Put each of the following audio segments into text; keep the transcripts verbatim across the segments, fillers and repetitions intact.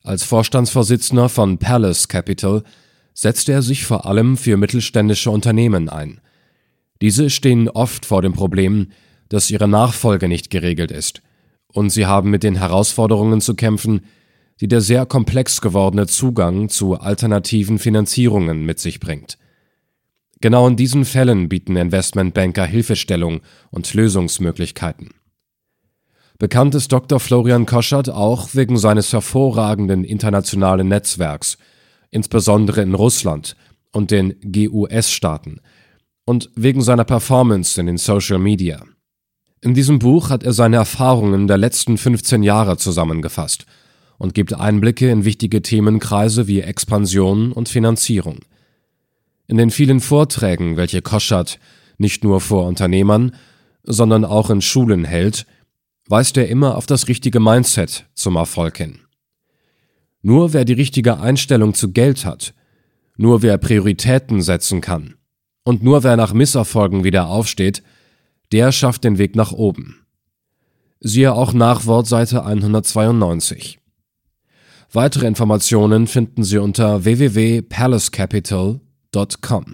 Als Vorstandsvorsitzender von Palace Capital setzte er sich vor allem für mittelständische Unternehmen ein. Diese stehen oft vor dem Problem, dass ihre Nachfolge nicht geregelt ist, und sie haben mit den Herausforderungen zu kämpfen, die der sehr komplex gewordene Zugang zu alternativen Finanzierungen mit sich bringt. Genau in diesen Fällen bieten Investmentbanker Hilfestellung und Lösungsmöglichkeiten. Bekannt ist Doktor Florian Koschert auch wegen seines hervorragenden internationalen Netzwerks, insbesondere in Russland und den G U S-Staaten, und wegen seiner Performance in den Social Media. In diesem Buch hat er seine Erfahrungen der letzten fünfzehn Jahre zusammengefasst und gibt Einblicke in wichtige Themenkreise wie Expansion und Finanzierung. In den vielen Vorträgen, welche Koschert nicht nur vor Unternehmern, sondern auch in Schulen hält, weist er immer auf das richtige Mindset zum Erfolg hin. Nur wer die richtige Einstellung zu Geld hat, nur wer Prioritäten setzen kann und nur wer nach Misserfolgen wieder aufsteht, der schafft den Weg nach oben. Siehe auch Nachwort Seite hundertzweiundneunzig. Weitere Informationen finden Sie unter w w w punkt palace capital punkt com.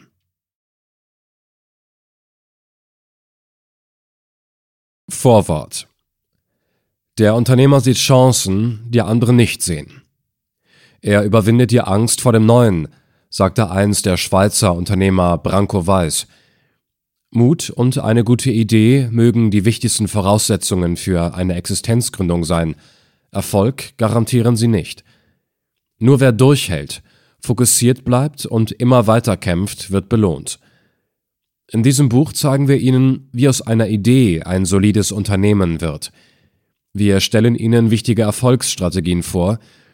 Vorwort. Der Unternehmer sieht Chancen, die andere nicht sehen. Er überwindet die Angst vor dem Neuen, sagte einst der Schweizer Unternehmer Branko Weiss. Mut und eine gute Idee mögen die wichtigsten Voraussetzungen für eine Existenzgründung sein. Erfolg garantieren sie nicht. Nur wer durchhält, fokussiert bleibt und immer weiter kämpft, wird belohnt. In diesem Buch zeigen wir Ihnen, wie aus einer Idee ein solides Unternehmen wird. Wir stellen Ihnen wichtige Erfolgsstrategien vor